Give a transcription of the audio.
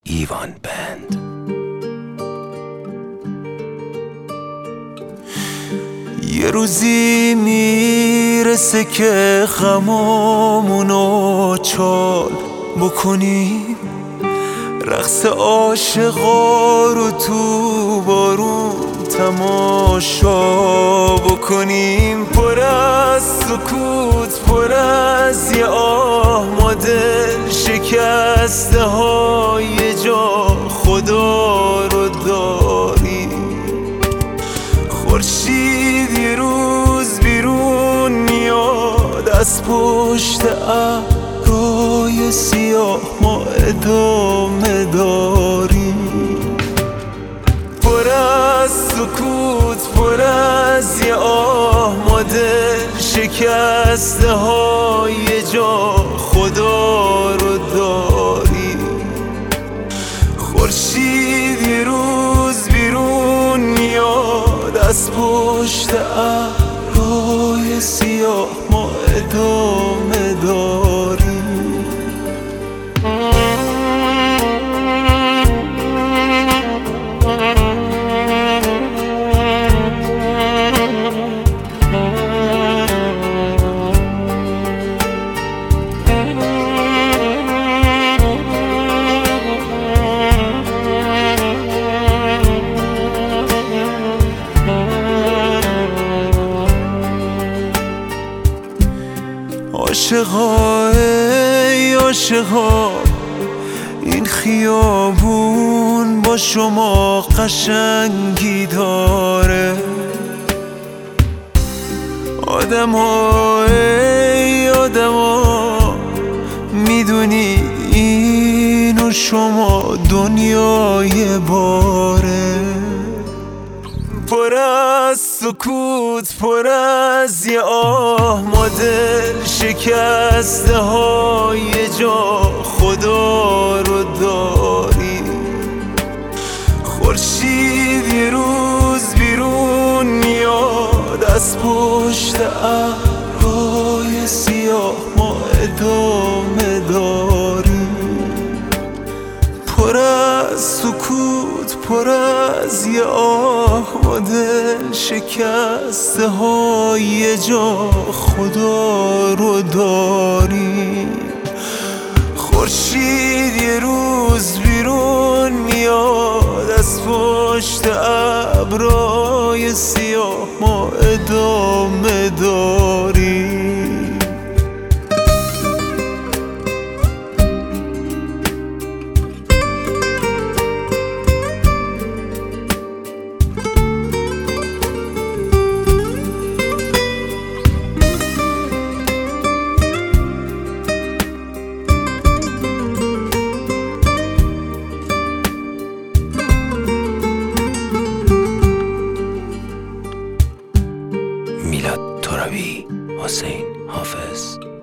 ایوان بند. یه روزی میرسه که غمامونو چال بکنیم، رقص عاشقا رو تو بارون تماشا بکنیم. پر از سکوت، پر از یه آه، ما دل شکسته های جا خدا رو داریم. خورشید یه روز بیرون میاد از پشت ابرهای سیاه، ما ادامه داریم. پر از سکوت، پر از یه آه، ما دل شکسته های جا خدا رو داریم. خورشید یه روز بیرون میاد از پشت ابرهای سیاه، ما ادامه داریم. عاشقا ای عاشقا، این خیابون با شما قشنگی داره. آدما ای آدما، میدونید این و شما دنیای باره. پر از سکوت، پر از یه آه، ما دل شکسته های جا خدا رو داریم. خورشید یه روز بیرون میاد از پشت ابرهای سیاه، ما ادامه داریم. پر از سکوت، پر از یه آه، ما دل شکسته های جا خدا رو داریم. خورشید یه روز بیرون میاد از پشت ابرهای سیاه، ما ادامه داریم. میلاد ترابی، حسین حافظ.